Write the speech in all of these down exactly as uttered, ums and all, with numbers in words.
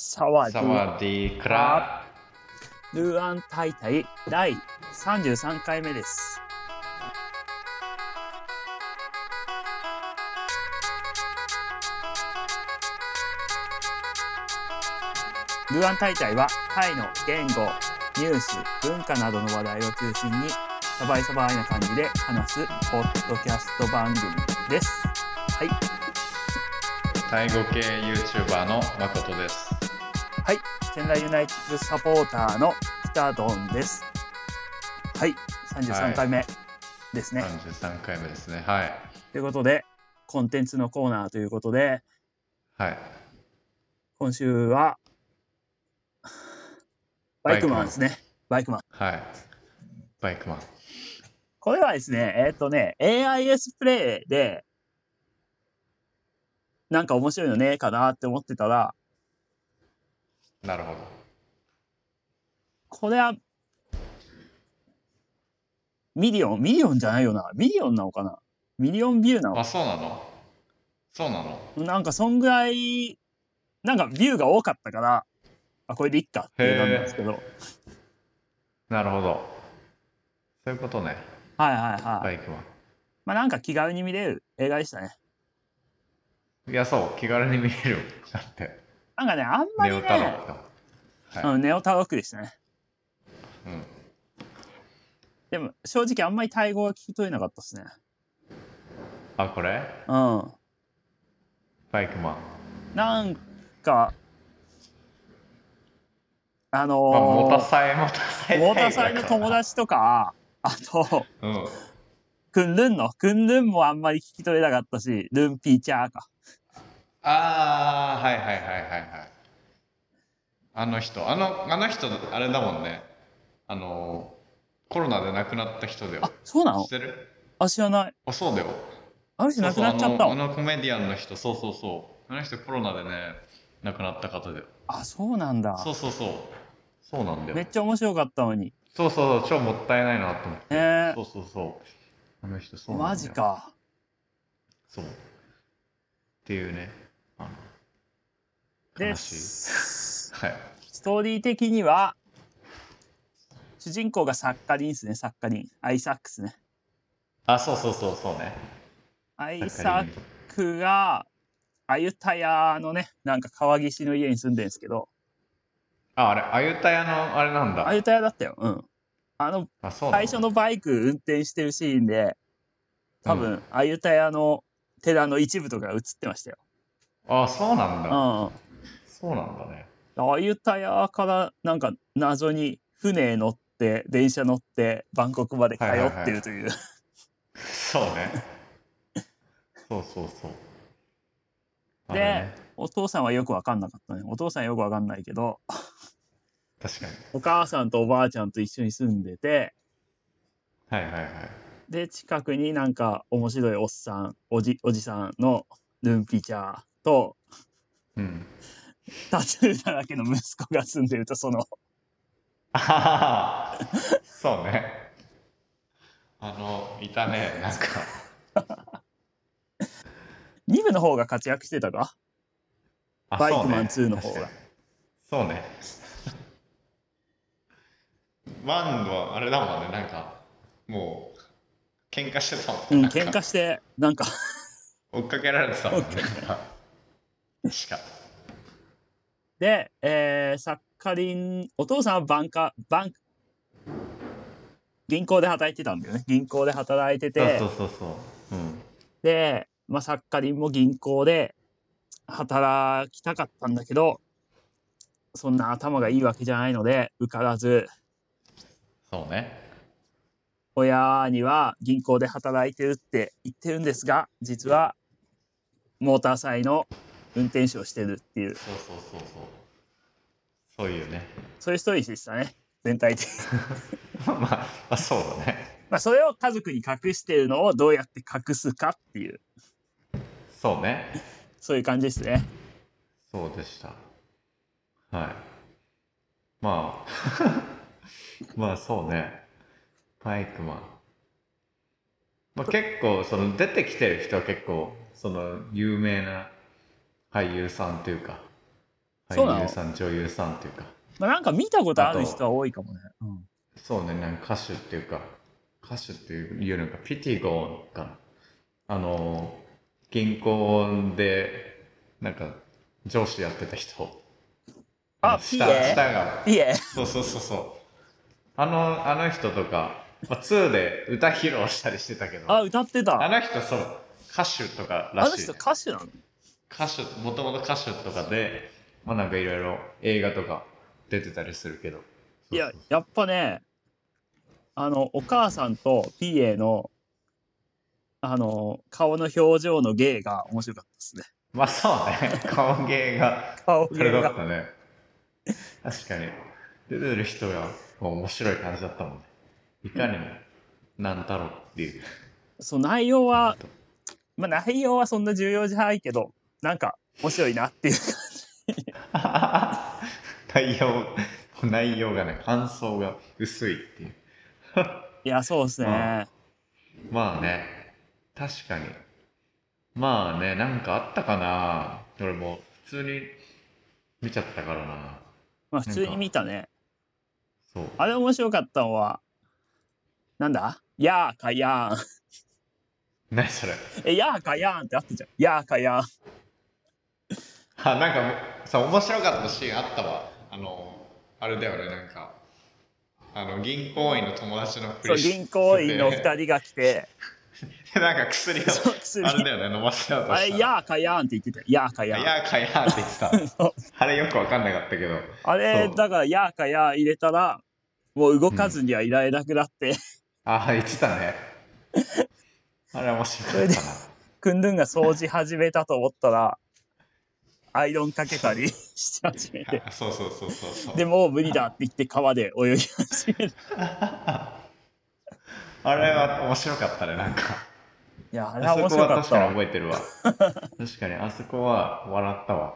サワディサワディークーラルーアンタイタイだいさんじゅうさんかいめです。ルーアンタイタイはタイの言語、ニュース、文化などの話題を中心にサバイサバイな感じで話すポッドキャスト番組です。はい。 タイ語系 YouTuber の誠です。 はい。仙台ユナイテッドサポーターの北ドンです。はい。さんじゅうさんかいめですね。 さんじゅうさんかいめですね。はい。 ということで、コンテンツのコーナーということで、 はい。 今週は、バイクマンですね。バイクマン。 はい。バイクマン。 これはですね、えっとね、エーアイエス プレイで、なんか面白いのねえかなって思ってたら、 なるほど。 これは、ミリオン、ミリオンじゃないよな。ミリオンなのかなミリオンビューなのかあ、そうなのそうなのななんかそんぐらい、なんかビューが多かったから、あ、これでいっかっていう感じなんですけど。 なるほど。そういうことね。 はいはいはい。 バイクマン。 まあなんか気軽に見れる映画でしたね。 いや、そう。気軽に見れる。だって。 なんかね、あんまりネオタロね、 ックだ。はい。 うん、ネオタロックでしたね。 うん。 でも正直あんまりタイ語が聞き取れなかったですね。 あ、これうん。 バイクマン。 なんか、あのまあ、モーター、 サイ、モータサイモータタイ語サイのだからな。 友達とか、あと、 うん。 クンルンの、クンルンもあんまり聞き取れなかったし、ルンピーチャーか。 あー、はいはいはいはいはい。あの人、あの、あの人、あれだもんね。あの、コロナで亡くなった人だよ。 あ、そうなの？ 知ってる？ あ、知らない。 あ、そうだよ。 あの人亡くそうそう、あの、あなっちゃったの？ のコメディアンの人、そうそうそう。あの人コロナでね、亡くなった方だよ。 あ、そうなんだ。 そうそうそう。そうなんだよ。 めっちゃ面白かったのに。 そうそう、超もったいないなと思って。 えそうそうそう。あの人、そー、マうなんだよ。 ジか。 そう。っていうね、あの、 で、 悲しい。 スはい。 トーリー的には、主人公がサッカリンですね、サッカリン。アイサックスね。 あ、そうそうそう、そうね。 アイサッカリン。 サックが、アユタヤのね、なんか川岸の家に住んでるんですけど、 あ、あれ、あゆたやの、あれなんだ。 アユタヤだったよ。うん。あの、 あ、そうなの？ 最初のバイク運転してるシーンで、 うん。 多分、アユタヤの寺の一部とか映ってましたよ。 あ、そうなんうだ。 ん。 そうなんだね。 アユタヤからなんか謎に船乗って、電車乗ってバンコクまで通はいはいっはい。 てるという。 そうね。そうそうそう。あれで、 ね。 お父さんはよくわかんなかったね。お父さんよくわかんないけど、 確かに。 お母さんとおばあちゃんと一緒に住んでて、 はいはいはい。 で、近くになんか面白いおっさん、おじ、おじさんのルンピチャーと、 うん。 タトゥーだらけの息子が住んでると、その、 あははそうね。あの、いたね。なんか。 に部の方が活躍してたか？ あ、 バイクマンそうね。 ツーの確かに。 方が。 そうね。ワンはあれだもんね。なんか、もう、喧嘩してたもんね。 うん、 なんか、 喧嘩して、なんか追っかけられてたもんね。なんか、確か。 で、えー、サッカリン、お父さんはバンカ、バン、銀行で働いてたんだよね。銀行で働いてそうそて、 うそうそう。うん。 で、まあ、サッカリンも銀行で働きたかったんだけど、そんな頭がいいわけじゃないので、受からず、 そうね。 親には銀行で働いてるって言ってるんですが、実はモーターサイの運転手をしてるっていう、 そうそうそうそう。そういうね。 そういうストーリーでしたね。全体的に。 まあ、まあ、そうだね。 まあ、それを家族に隠してるのをどうやって隠すかっていう、 そうね。 そういう感じですね。 そうでした。はい。まあ、まあそうね。バイクマン。まあ結構、その出てきてる人は結構、その有名な俳優さんというか、 そうなの俳優さん、女優さんっていうか。 まあ、なんか見たことある人は多いかもね。うん、 そうね、なんか歌手っていうか、歌手っていうのか、ピティゴンかな。あの、銀行で、なんか、上司やってた人。あの、 あ、ピ下、 エ下が、 ピエそうそうそうそう。あの、あの人とか、まあ、ツーで歌披露したりしてたけど、 あ、歌ってた。 あの人そう、歌手とからあの人しいね。 歌手なの？ 歌手、もともと歌手とかで、まあなんかいろいろ映画とか出てたりするけど。 いや、 そうそうやっぱね、あの、お母さんとピエの、あの、顔の表情の芸が面白かったですね。 まあそうね、顔芸があれ顔芸が。 だったね。確かに。出てる人がもう面白い感じだったもんね。いかにも、なんだろうっていう。 そう、内容は、 ほんとまあ内容はそんな重要じゃないけど、なんか面白いなっていう感じ。 内容、内容がね、感想が薄いっていう。 いや、そうですね。 まあ、まあね、確かに。まあね、なんかあったかな。俺も普通に見ちゃったからな。 まあ普通になんか、 見たね。 そう。 あれ面白かったのは、なんだやーかやーん。 何それ。 え、やーかやーんってあったじゃん。やーかやーん。 あ、なんかもう、さ、面白かったシーンあったわ。あの、あれだよね、なんか、あの、銀行員の友達のふそう、 りし銀行て員の二て、 人が来て、 で、なんか薬を、 そう、薬、 あれだよね、飲ませようとあれ、 したら、 やーかやーんって言ってたよ。やーかあ、 ややーかやーって言ってた。 ーん。そう。 あれよくわかんなかったけど、 あれ、 そう。 だから、やーかやー入れたら、もう動うん。 かずにはいられなくなって、 あ、言ってたね。あれ面白それで、 かったな。 クンドゥンが掃除始めたと思ったら、アイロンかけそう。 たりし始めて、 あ、そうそうそうそうそう。 でもう無理だって言って川で泳ぎ始める。 あれは面白かったね、なんか。 いや、あれあそは面こは確かに白かったわ。 覚えてるわ。確かに、あそこは笑ったわ。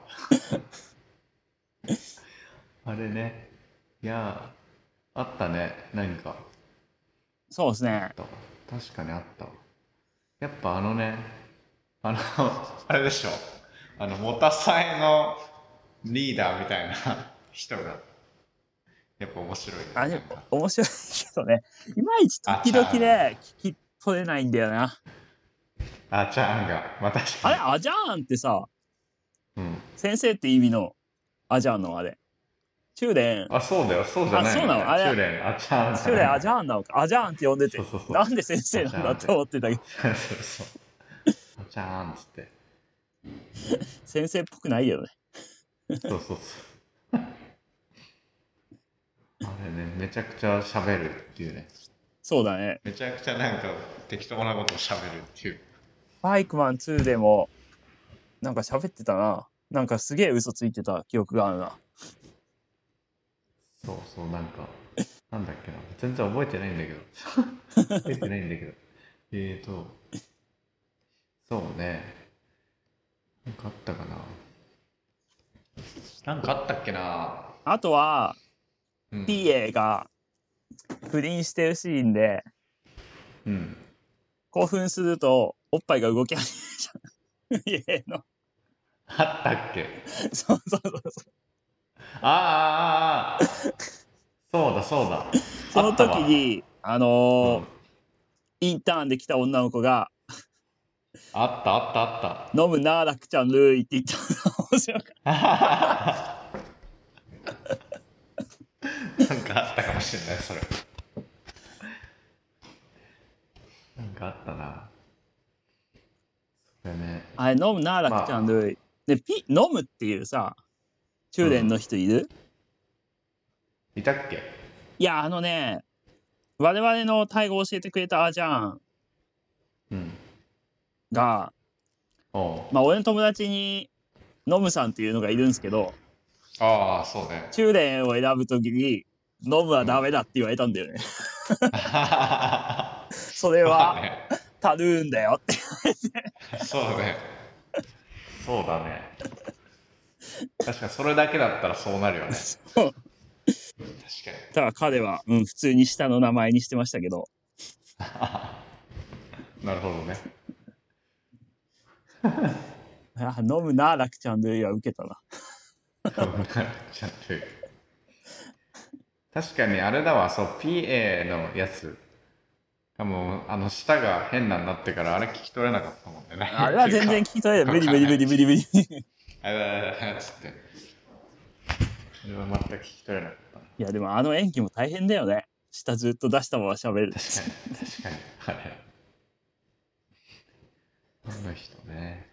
あれね。いやー、あったね。何か。 そうですね。 あったわ。確かにあったわ。やっぱあのね、あの、あれでしょ。あの、モタサイのリーダーみたいな人が、やっぱ面白いね。 あれ、 なんか。 面白いけどね、いまいちあ時々 ちゃん。 ね、聞き取れないんだよな。 あちゃんが。まあ確かあれ、 に。 アジャーンってさ、 うん。 先生って意味のアジャーンのあれ。中連、 あ、そうだよ。そうじゃあ、そうなの、 ないのね。 あれ、 中連、あちゃんじゃ中連アないの。 ジャーンなのか。アジャーンって呼んでて、 そうそうそう。 なんで先あ生なんだってちゃんって。 思ってたけど、 そうそう。あちゃんっつって。 先生っぽくないよね。 そうそうそう。あれね、めちゃくちゃ喋るっていうね。 そうだね。 めちゃくちゃなんか適当なことを喋るっていう。 バイクマンツーでも、なんか喋ってたな。なんかすげえ嘘ついてた記憶があるな。 そうそう、なんか、なんだっけな。全然覚えてないんだけど。覚えてないんだけど。えーと、そうね。なんかあったかな。なんかあったっけな。 あとは、 うん。 ピエが不倫してるシーンで、 うん。 興奮すると、おっぱいが動き始めるじゃん。ピエの。 あったっけ。 そうそうそうそう。 ああ、ああ、ああ。そうだそうだ。 そのあったわ。 時に、あのーうん。 インターンで来た女の子が、 あったあったあっ飲むな、楽ちゃん、ルーイって言ったのが面白かった。なんかあったかもしれない、それ。なんかあったな。それね。 た。あれ、飲むな、楽ちゃん、 まあ、 ルーイ。で、ピ、飲むっていうさ、中年うん。 の人いる？ いたっけ。 いや、あのね、我々のタイ語を教えてくれたアジャーンうん。 が、 おう。 まあ、俺の友達に、ノムさんっていうのがいるんですけど、 ああ、そうね。 中年を選ぶときに、飲むはうん。 ダメだって言われたんだよね。それは、 まあね。 タルーンだよって言われて。 そうね。そうだね。確かにそれだけだったらそうなるよね。 そう。 確かただ彼は、うん、普通に下の名前にしてましたけど。 に。なるほどね。 あ、飲むな、楽ちゃんのよりは受けたな。 ちゃんと確かにあれだわ、そう、ピーエー のやつ。多分、あの、舌が変なになってからあれ聞き取れなかったもんね。何あれは全言ってるか然聞き取れない。無理無理わかんない。 無理無理無理。 あれだ、あれだ、つって。それは全く聞き取れなかったな。 いや、でもあの演技も大変だよね。舌ずっと出したまま喋る。 確かに、確かに。あれ。あの人ね。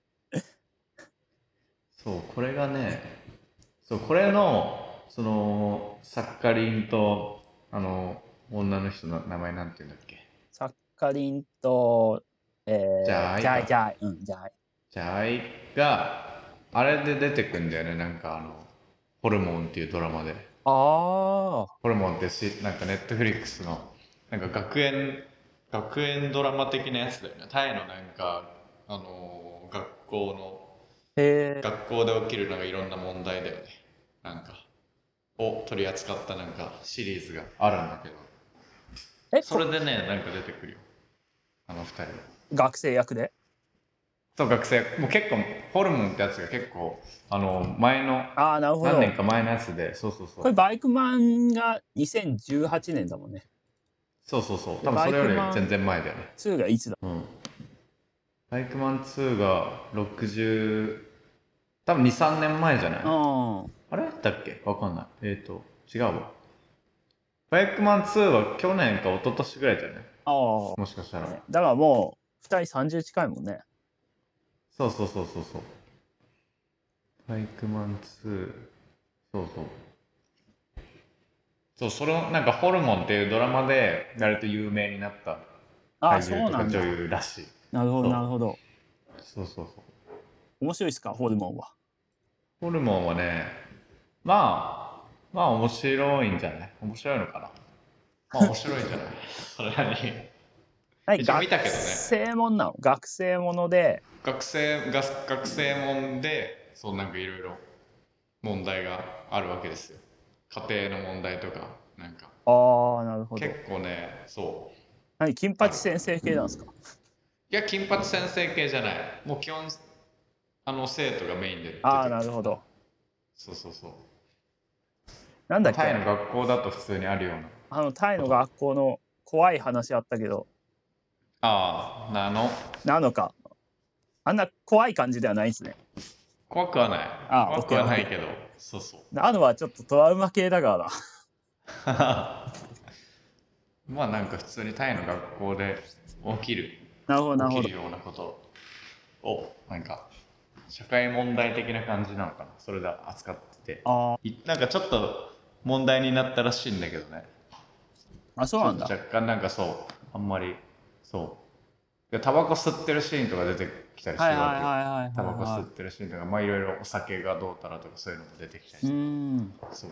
そう、これがね、そう、これの、その、サッカリンと、あの、女の人の名前なんて言うんだっけ。 サッカリンと、 じえー、 ゃあいか。 じゃいじゃい。うん、じゃい。 じゃあいが、あれで出てくんだよね、なんかあの、ホルモンっていうドラマで。 ああ。 ホルモンってし、なんかネットフリックスの、なんか学園、学園ドラマ的なやつだよね。タイのなんか、あのー学校の、 へえ。 学校で起きるなんかいろんな問題だよね。なんか、を取り扱ったなんかシリーズがあるんだけど、 え、こそれでね、なんか出てくるよ。あの二人。 学生役でそう、学生、もう結構、ホルモンってやつが結構、あの、前の、 ああ、なるほど。 何年か前のやつで、そうそうそう。 これバイクマンがにせんじゅうはちねんだもんね。 そうそうそう。 でバイ多分それよクマンり全然前だよね。 ツーがいつだ。 うん。バイクマンツーがろくじゅう、多分に、さんねんまえじゃない？ うん。 あれだっけわかんない。えっ、ー、と、違うわ。バイクマンツーは去年か一昨年ぐらいじゃない？ ああ。 もしかしたら。 ねだからもう、ふたりさんじゅう近いもんね。 そうそうそうそうそう。バイクマンツー、そうそう。そう、それをなんかホルモンっていうドラマでやると有名になったああ、 俳優とか女そうなんだ。 優らしい。 なるほど、 そうなるほど。 そうそうそう。 面白いっすか、ホルモンは。 ホルモンはね、まあ、まあ面白いんじゃない？面白いのかな。まあ面白いんじゃない？それなりに。 はい、 一応見た学けどね。 生もんなの。学生もので、 学生、が学生もんで、そうなんかいろいろ問題があるわけですよ。家庭の問題とか、なんか。 ああ、なるほど。 結構ね、そう。 何、金八先生系なんですか？ いや、金八先生系じゃない。もう基本、あの生徒がメインで出てくる。 ああ、なるほど。 そうそうそう。 なんだっけ、 タイの学校だと普通にあるような。 あの、タイの学校の怖い話あったけど、 ああ、なの。 なのか。あんな怖い感じではないですね。 怖くはない。 ああ、 怖くオッケーオッケはないけど、そうそう。 ー。あのはちょっとトラウマ系だからな。 まあなんか普通にタイの学校で起きる、 なるほど、なるほど。 起きるようなことを、なんか、社会問題的な感じなのかな。それで扱ってて。 あいなんかちょっと問題になったらしいんだけどね。 あ、そうなんだ。 ちょっと若干なんかそう、あんまり、そう。でタバコ吸ってるシーンとか出てきたりすはいはいるわけよ。 はいはいはい、 タバコ吸っはてるシーンとか、まあいろいろお酒がどうたらとかそういうのも出てきたりい。うして。 ーん。 そう。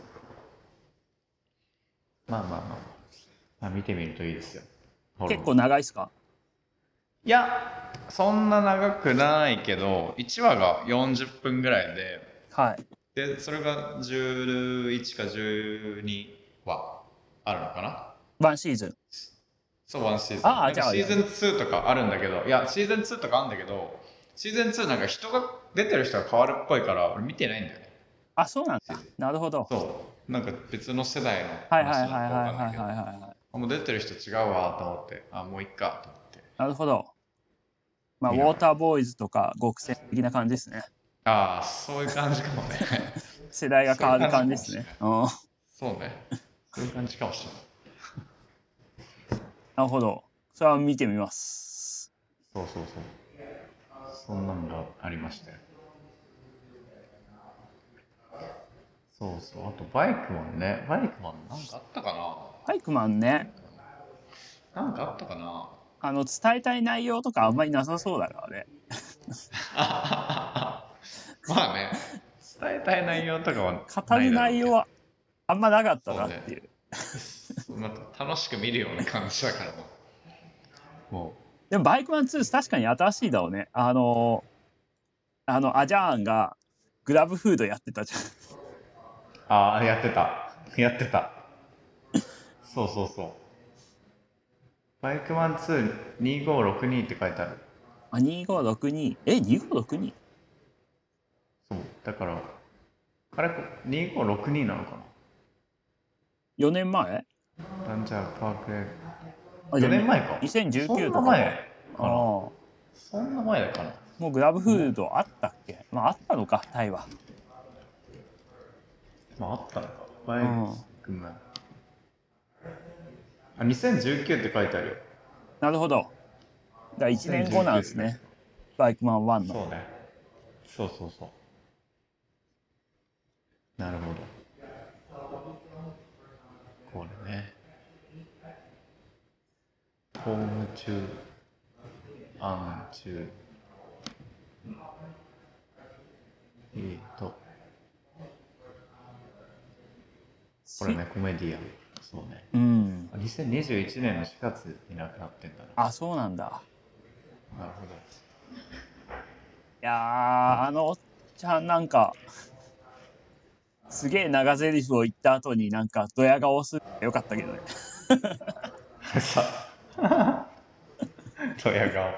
まあまあまあまあ。まあ見てみるといいですよ。 結構長いっすか？ いや、そんな長くないけど、いちわがよんじゅっぷんぐらいで、 はい。 で、それがじゅういちかじゅうにわあるのかな。 ワンシーズン。 そう、ワンシーズン。 ああ、 なんじゃあ、 かシーズンツーとかあるんだけど、いや、シーズンツーとかあるんだけど、シーズンツーなんか人が、出てる人が変わるっぽいから、俺見てないんだよね。 あ、そうなんだ。なるほど。 そう。なんか別の世代のはいはいはい話なのかわはいはいかんないけど、 はいはい。 あもう出てる人違うわと思って、あ、もういっかと思って。 なるほど。まあ、ウ見ながらォーターボーイズとか極戦的な感じですね。 ああ、そういう感じかもね。 世代が変わる感じですね。うん。 そうね。そういう感じかもしれない。 なるほど。それは見てみます。 そうそうそう。そんなのがありましたよ。そうそう。あとバイクマンね。バイクマンなんかあったかな。 バイクマンね。 なんかあったかな。 あの、伝えたい内容とかあんまりなさそうだからね。 まあね。伝えたい内容とかは語るないだろうけど。 内容はあんまなかったなっていう。 そうね。なんか楽しく見るような感じだからもう。もうでもバイクマンツー確かに新しいだろうね。あの、あの、アジャーンがグラブフードやってたじゃん。 ああ、やってた。やってた。そうそうそう。バイクマンツーにごろくにって書いてある。 あ、にごろくに。え、にごろくに？ そう。だから、 あれにごろくになのかな。 よねんまえ？ ランジャーパークレあ、 よねんまえか。 にせんじゅうきゅうとか。 そんな前かな。 ああ。 そんな前かな。 もうグラブフードあったっけ？まああったのか、タイは。 まああったのか。バイクマン。あ、にせんじゅうきゅうって書いてあるよ。 なるほど。だからいちねんごなんですね。バイクマンワンの。 そうね。そうそうそう。なるほど。これね。ホーム中、アン中。えーと。これね、コメディアン。そうね。 うん。 にせんにじゅういちねんのしがつに亡くなってんだな。 あ、そうなんだ。 なるほど。 いやー、あのおっちゃんなんか、すげえ長台詞を言った後になんかドヤ顔するよかったけどね。 さ、ドヤ顔。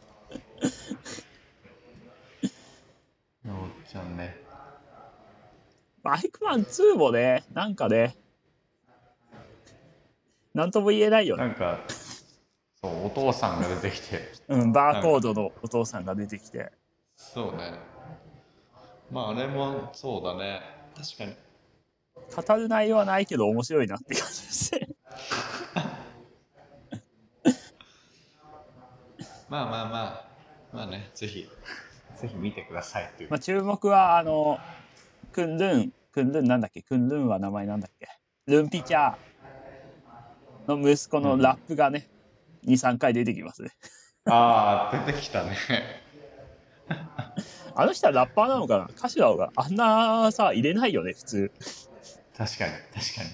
のおっちゃんね。 バイクマンツーもね、なんかね、なんとも言えないよね。 なんか、そう、お父さんが出てきて。 うん、バーコードのお父さんが出てきて。 そうね。まあ、あれもそうだね。確かに。 語る内容はないけど面白いなって感じですね。 まあまあまあ、まあね、ぜひ、ぜひ見てくださいっていう。 まあ注目は、あの、クンルン、クンルンなんだっけ、クンルンは名前なんだっけ。ルンピチャーの息子のラップがね、うん、に、さんかい出てきますね。 ああ、出てきたね。 あの人はラッパーなのかな、歌手なのかな、あんなさ、入れないよね、普通。 確かに、確かに。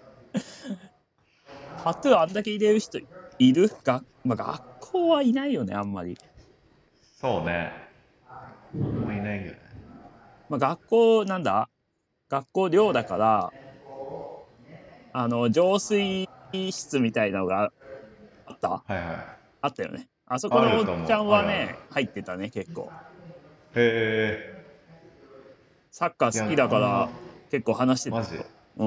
タトゥーあんだけ入れる人いるが、まあ、学校はいないよね、あんまり。 そうね。あんまいないよね。 まあ、学校なんだ学校寮だから、あの、浄水室みたいなのがあったはいはい。 あったよね。あそこのおっちゃんはね、入ってたね、結構。 へえ。 サッカー好きだから結構話してた。 マジ？ うん。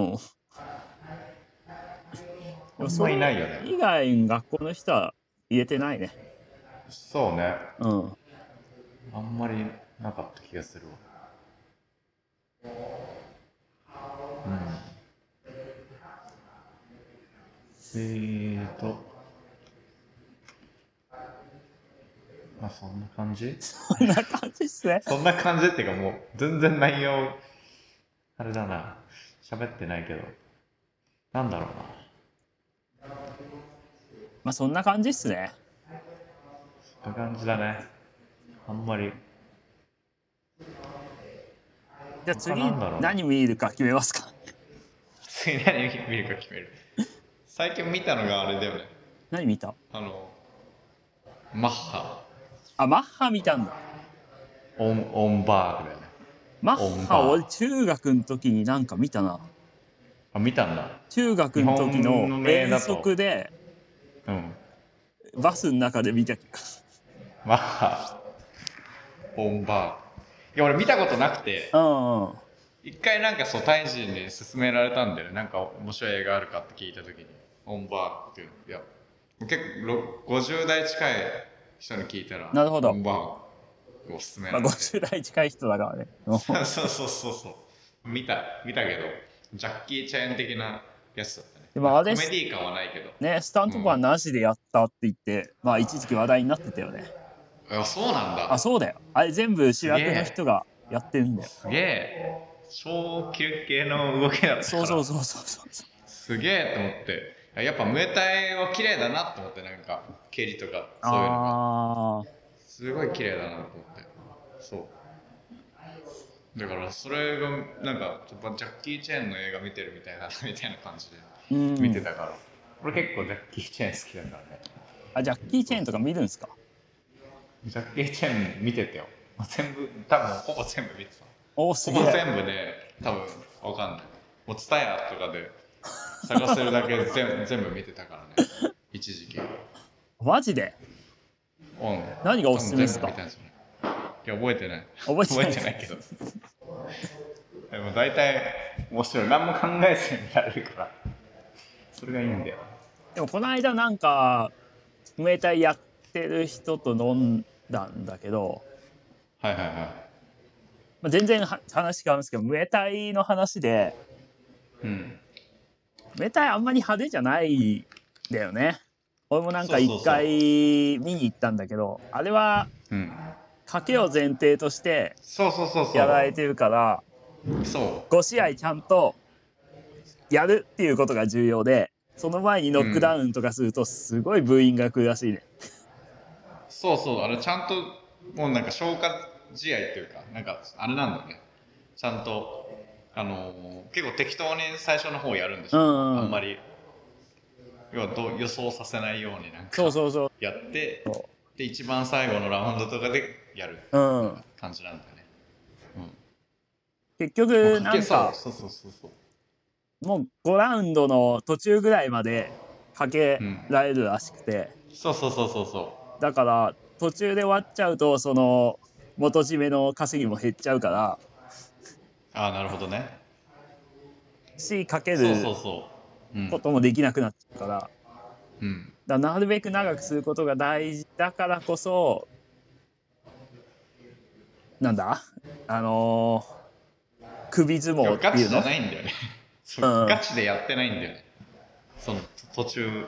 あんまいないよね。 以外学校の人は入れてないね。 そうね。 うん。 あんまりなかった気がするわ。うん。えーと。まあそんな感じ？ そんな感じっすね。 そんな感じっていうかもう全然内容、あれだな。喋ってないけど。なんだろうな。 まあそんな感じっすね。 そんな感じだね。あんまり。 じゃあ次何見るか決めますか。 次何見るか決める。最近見たのがあれだよね。 何見た？ あの、マッハ。 あ、マッハ見たんだ。 オン、オンバーグだよね。 マッハ俺中学の時になんか見たな。 あ、見たんだ。 中学の時の遠足で、 うん。 バスの中で見た気が。 マッハ。オンバーグ。いや、俺見たことなくて。 うんうん。 一回なんかそう、タイ人に勧められたんだよね。なんか面白い映画あるかって聞いた時に。オンバーグっていうの。いや、結構ごじゅう代近い人に聞いたら、 なるほど。 オンバーグおすすめなんで。 まあ、ごじゅう代近い人だからね。 そうそうそうそう。見た、見たけど、ジャッキー・チェーン的なやつだったね。 でもあれコメディー感はないけど。 ね、スタントマンなしでやったって言って、うん、まあ一時期話題になってたよね。 あ、そうなんだ。 あ、そうだよ。あれ全部主役の人がやってるんだよ。 すげえ。超キレッキレの動きだったから。 そうそうそうそうそう。 すげえと思って。やっぱムエタイは綺麗だなと思って、なんか蹴りとかそういうのがすごい綺麗だなと思って。そうだからそれがなんかジャッキー・チェーンの映画見てるみたいなみたいな感じで見てたから、俺結構ジャッキー・チェーン好きだからね。あ、 ジャッキー・チェーンとか見るんすか？ ジャッキー・チェーン見ててよ。全部多分ほぼ全部見てた。 お、すげえ。 ほぼ全部で多分わかんない。もうツタヤとかで探せるだけ全全部見てたからね。一時期。 マジで？ うん。 何がおすすめですか？ いや覚えてない。 覚えてない。 覚えてないけど。 でも大体面白い。何も考えずに見られるからそれがいいんだよ。 でもこの間なんかムエタイやってる人と飲んだんだけど、 はいはいはい。 まあ、全然は話変わるんですけど、ムエタイの話で、 うん。 ムエタイあんまり派手じゃないんだよね。俺もなんか一そうそうそう回見に行ったんだけど、あれはうん。 賭けを前提としてそうそうそうそう。 やられてるから、 そご試合ちゃんとやるっていうことが重要で、その前にノックダウンとかするとすごいブーイングが来るらしいね。 う。そうそう。あれちゃんともうなんか消化試合っていうか、なんかあれなんだよね。ちゃんとあのー結構適当に最初の方やるんでしょ。 うんうん、 あんまり要はど予想させないようになんかそうそうそうやってそで一番最後のラウンドとかでやるう、うん、 感じなんだよね。 結局なんかそうそうそうそうもうごラウンドの途中ぐらいまでかけられるらしくて、 そうそうそうそうそだから途中で終わっちゃうとその元締めの稼ぎも減っちゃうから、 ああなるほどね。 しかけるそうそうそう、うん、 こともできなくなっちゃうから、 うん、 だからなるべく長くすることが大事だからこそ、なんだあのー、首相撲っていうのガチじゃないんだよねそう、うん、ガチでやってないんだよね。その途中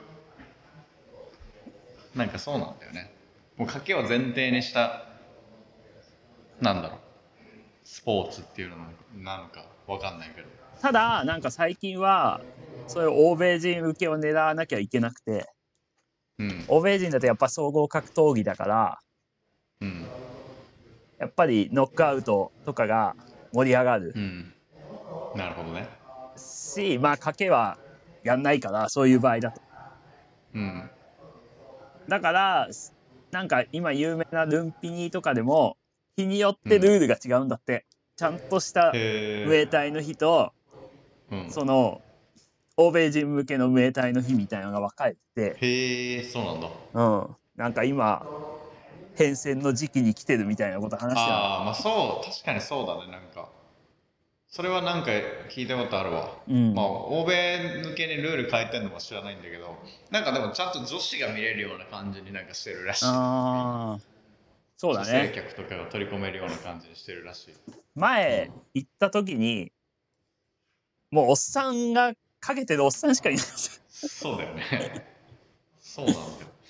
なんかそうなんだよね。もう賭けを前提にしたなんだろうスポーツっていうのなのかわかんないけど、 ただなんか最近はそういう欧米人受けを狙わなきゃいけなくて、うん、欧米人だとやっぱ総合格闘技だから、うん、やっぱりノックアウトとかが盛り上がる、うん、 なるほどね。 し、まあ賭けはやんないからそういう場合だと、うん、だからなんか今有名なルンピニーとかでも日によってルールが違うんだって、うん、ちゃんとしたムエタイの日と、うん、その欧米人向けのムエタイの日みたいなのが分かれて、 へえそうなんだ。 うん、なんか今変遷の時期に来てるみたいなこと話してた。 ああまあそう確かにそうだね。なんかそれはなんか聞いたことあるわ、うん、まあ欧米向けにルール変えてんのも知らないんだけど、なんかでもちゃんと女子が見れるような感じになんかしてるらしい。 ああそうだね、 女性客とかが取り込めるような感じにしてるらしい。 前行った時にもうおっさんがかけてるおっさんしかいないそうだよねそうなんだよ。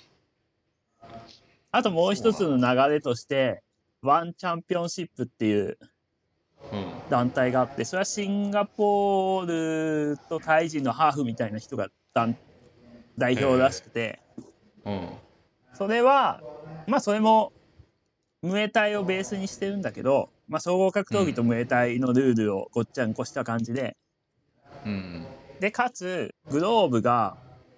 あともう一つの流れとしてワンチャンピオンシップっていう団体があって、それはシンガポールとタイ人のハーフみたいな人が代表らしくて、うん、それはまあそれもムエタイをベースにしてるんだけど、まあ、総合格闘技とムエタイのルールをごっちゃんこした感じで、うん、でかつグローブが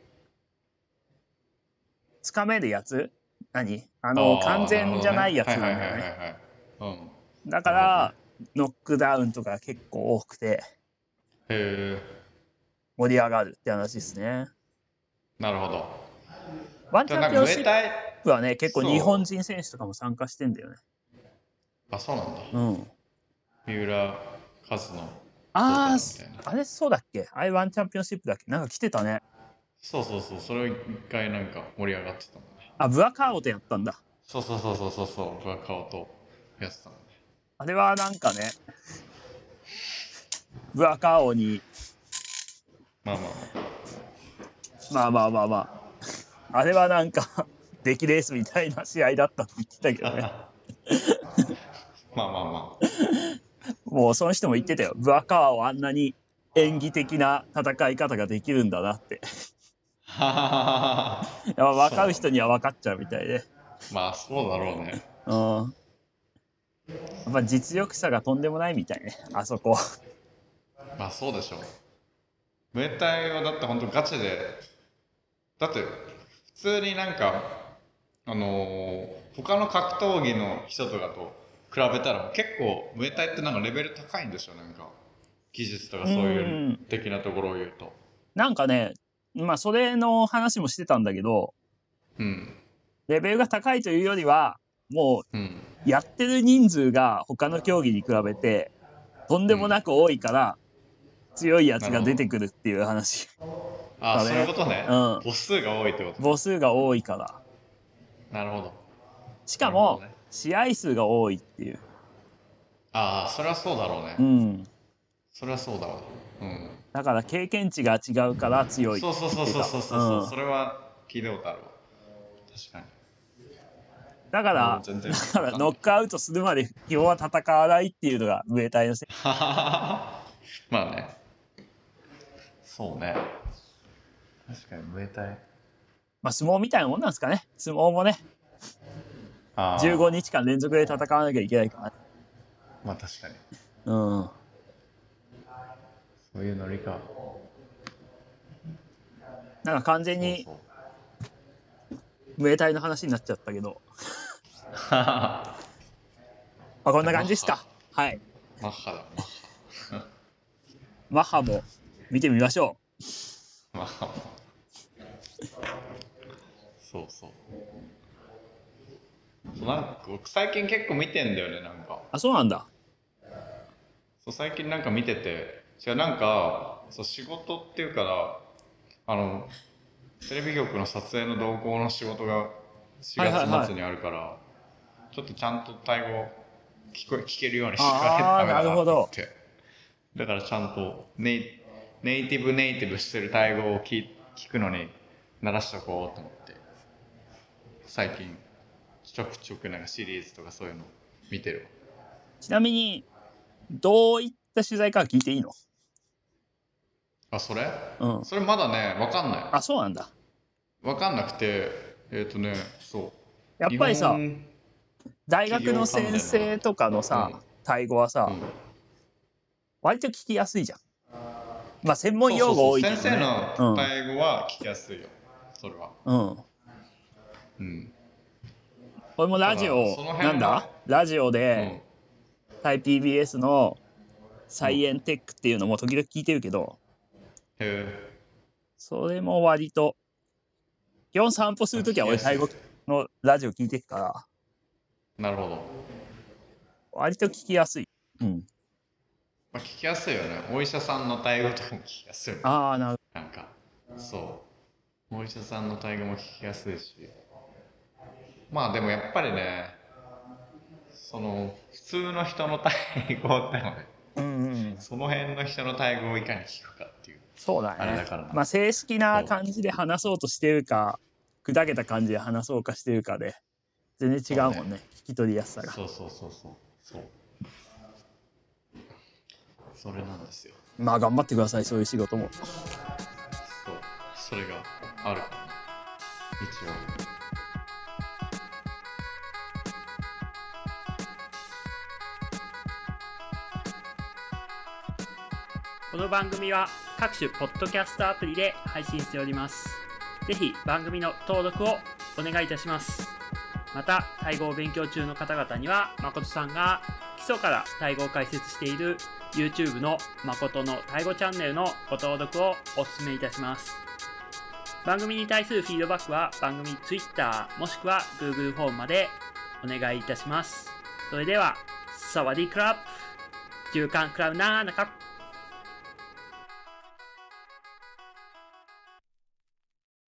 つかめるやつ、何あの完全じゃないやつなんだよね。だからノックダウンとか結構多くて盛り上がるって話ですね。 なるほど。 ワンチャンピオンシップはね結構日本人選手とかも参加してんだよね。 あそうなんだ。 うん。 三浦和のあああれそうだっけ、あれワンチャンピオンシップだっけ、なんか来てたね。 そうそうそう、それ一回なんか盛り上がってたもんね。 あブアカーオとやったんだ。 そうそうそうそうそうそうブアカーオとやってたもんね。 あれはなんかねブアカーオにまあまあまあまあまあまああれはなんか出来レースみたいな試合だったって言ってたけどねまあまあまあもうその人も言ってたよ、ブアカーオあんなに演技的な戦い方ができるんだなってやっぱ分かる人には分かっちゃうみたいで。 まあそうだろうね。 うん。やっぱ実力差がとんでもないみたいね、あそこ。 まあそうでしょう。ムエタイはだって本当ガチで、だって普通になんかあのー、他の格闘技の人とかと比べたら結構ムエタイってなんかレベル高いんでしょ。なんか技術とかそういう的なところを言うと、うん、 なんかねまあそれの話もしてたんだけど、うん、レベルが高いというよりはもうやってる人数が他の競技に比べてとんでもなく多いから強いやつが出てくるっていう話。 ああ、 だねそういうことね。 うん母数が多いってこと。 母数が多いから。 なるほど。 しかもなるほどね試合数が多いっていう。 ああ、それはそうだろうね。 うん。 それはそうだわ。うん。 だから経験値が違うから強いってそう言ってた。 そうそうそうそうそう、 うんそれは聞いたことあるわ。確かに。 だから全然だからノックアウトするまで基本は戦わないっていうのがムエタイのせい。 まあね。そうね。確かにムエタイ。 まあ相撲みたいなもんなんですかね。相撲もね、 ああ。 じゅうごにちかん連続で戦わなきゃいけないから。 まあ確かに。 うん。 そういうノリか。 なんか完全にそうムエタイの話になっちゃったけど、 そうまあこんな感じですか。はい。 マッハだ。 マッハも見てみましょマッハ。そうそう。そうなんか僕最近結構見てんだよね、なんか。 う。あ、そうなんだ。 そう最近なんか見てて、違うなんかそう仕事っていうからあのテレビ局の撮影の同行の仕事がしがつ末にあるから、はいはいはい、ちょっとちゃんとタイ語聞こ聞けるようにしていかないとダメだなと思って、だからちゃんとネイ、ネイティブネイティブしてるタイ語を聞、聞くのに慣らしとこうと思って最近ちょくちょくなんかシリーズとかそういうの見てる。 ちなみにどういった取材か聞いていいの？ あ、それ？ うん。 それまだね、わかんない。 あ、そうなんだ。 わかんなくて、えっとね、そう。 やっぱりさ、 日本大学の先生とかのさ、 うんタイ語はさ、 うん割と聞きやすいじゃん。まあ専門用語多いけどね。 そうそうそう先生のタイ語は聞きやすいよ、それは。 うん。 うん。 これもラジオ、なんだラジオで、うん、タイ ピービーエス のサイエンテックっていうのも時々聞いてるけど、 へえ。 それも割と、基本散歩するときは俺タイ語のラジオ聞いてるから、 なるほど。 割と聞きやすい。うん。 まあ、聞きやすいよね。お医者さんのタイ語とかも聞きやすいよね。 ああ、なるほど。なんか、そう。お医者さんのタイ語も聞きやすいし。まあでもやっぱりね、その、普通の人のタイ語ってのね、うんうん、その辺の人のタイ語をいかに聞くかっていう。 そうだね。 あれだからな。 まあ正式な感じで話そうとしてるか、砕けた感じで話そうかしてるかで、全然違うもんね。ね聞き取りやすさが。 そうそうそうそう。そう。それなんですよ。 まあ頑張ってください、そういう仕事も。 そう。それがある。一応。 この番組は各種ポッドキャストアプリで配信しております。ぜひ番組の登録をお願いいたします。また、タイ語を勉強中の方々には、誠さんが基礎からタイ語を解説している YouTube の誠のタイ語チャンネルのご登録をお勧めいたします。番組に対するフィードバックは番組 Twitter もしくは Google フォームまでお願いいたします。それでは、サワディークラップ、中間クラウナーナカップ